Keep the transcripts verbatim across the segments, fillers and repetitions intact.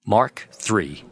Mark three.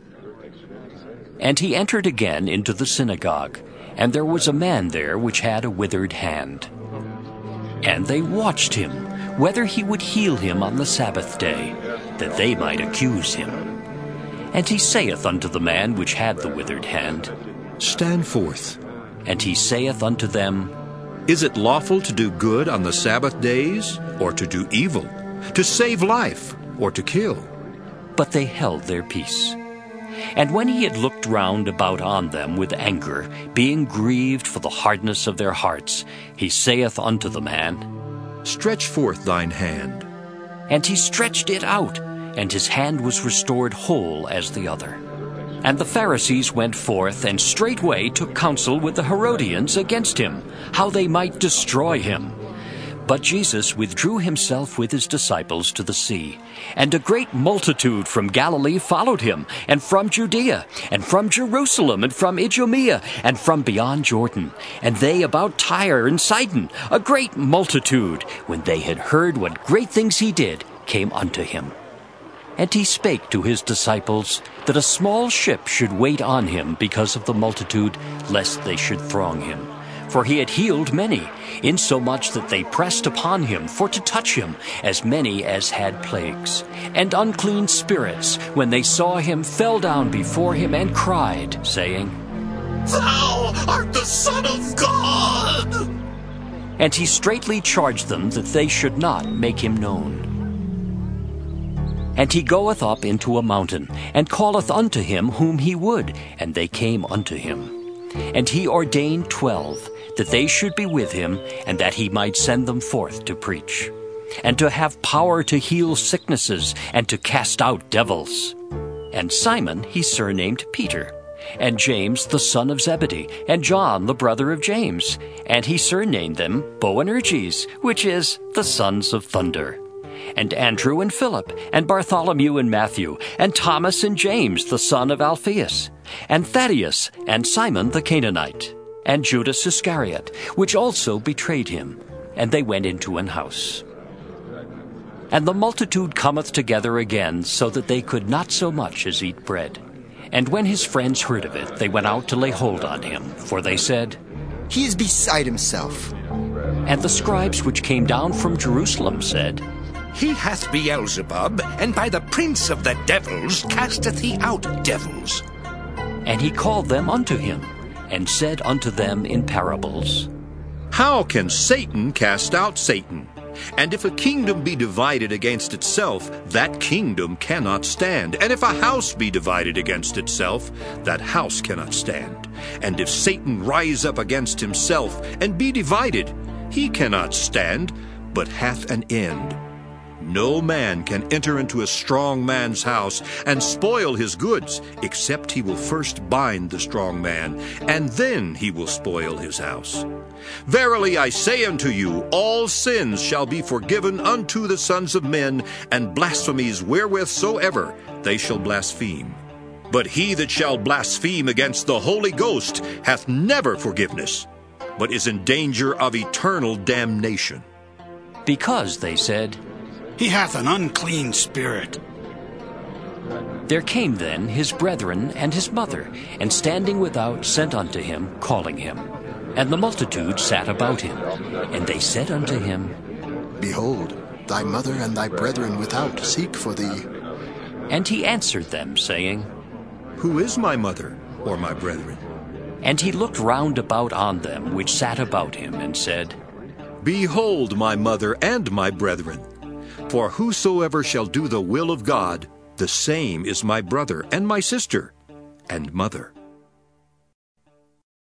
And he entered again into the synagogue, and there was a man there which had a withered hand. And they watched him, whether he would heal him on the Sabbath day, that they might accuse him. And he saith unto the man which had the withered hand, Stand forth. And he saith unto them, Is it lawful to do good on the Sabbath days, or to do evil, to save life, or to kill? But they held their peace. And when he had looked round about on them with anger, being grieved for the hardness of their hearts, he saith unto the man, Stretch forth thine hand. And he stretched it out, and his hand was restored whole as the other. And the Pharisees went forth, and straightway took counsel with the Herodians against him, how they might destroy him. But Jesus withdrew himself with his disciples to the sea, and a great multitude from Galilee followed him, and from Judea, and from Jerusalem, and from Idumea, and from beyond Jordan, and they about Tyre and Sidon, a great multitude, when they had heard what great things he did, came unto him. And he spake to his disciples that a small ship should wait on him because of the multitude, lest they should throng him. For he had healed many, insomuch that they pressed upon him for to touch him, as many as had plagues. And unclean spirits, when they saw him, fell down before him and cried, saying, Thou art the Son of God! And he straitly charged them that they should not make him known. And he goeth up into a mountain, and calleth unto him whom he would, and they came unto him. And he ordained twelve, that they should be with him, and that he might send them forth to preach, and to have power to heal sicknesses, and to cast out devils. And Simon he surnamed Peter, and James the son of Zebedee, and John the brother of James, and he surnamed them Boanerges, which is the sons of thunder. And Andrew and Philip, and Bartholomew and Matthew, and Thomas and James the son of Alphaeus, and Thaddeus, and Simon the Canaanite, and Judas Iscariot, which also betrayed him. And they went into an house. And the multitude cometh together again, so that they could not so much as eat bread. And when his friends heard of it, they went out to lay hold on him, for they said, He is beside himself. And the scribes which came down from Jerusalem said, He hath Beelzebub, and by the prince of the devils casteth he out devils. And he called them unto him, and said unto them in parables, How can Satan cast out Satan? And if a kingdom be divided against itself, that kingdom cannot stand. And if a house be divided against itself, that house cannot stand. And if Satan rise up against himself, and be divided, he cannot stand, but hath an end. No man can enter into a strong man's house and spoil his goods, except he will first bind the strong man, and then he will spoil his house. Verily I say unto you, all sins shall be forgiven unto the sons of men, and blasphemies wherewith soever they shall blaspheme. But he that shall blaspheme against the Holy Ghost hath never forgiveness, but is in danger of eternal damnation. Because they said, He hath an unclean spirit. There came then his brethren and his mother, and standing without sent unto him, calling him. And the multitude sat about him. And they said unto him, Behold, thy mother and thy brethren without seek for thee. And he answered them, saying, Who is my mother or my brethren? And he looked round about on them which sat about him, and said, Behold my mother and my brethren. For whosoever shall do the will of God, the same is my brother and my sister and mother.